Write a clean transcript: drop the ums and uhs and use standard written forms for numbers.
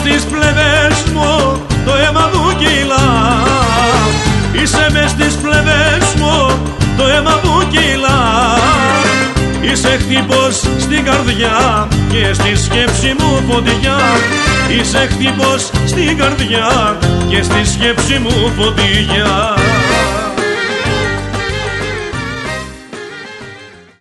στις πλευρές μου το αίμα μου κυλά. Είσαι μες στις πλευρές μου το αίμα μου κυλά. Είσαι χτύπος στην καρδιά και στη σκέψη μου φωτιά. Είσαι χτύπος στην καρδιά και στη σκέψη μου φωτιά.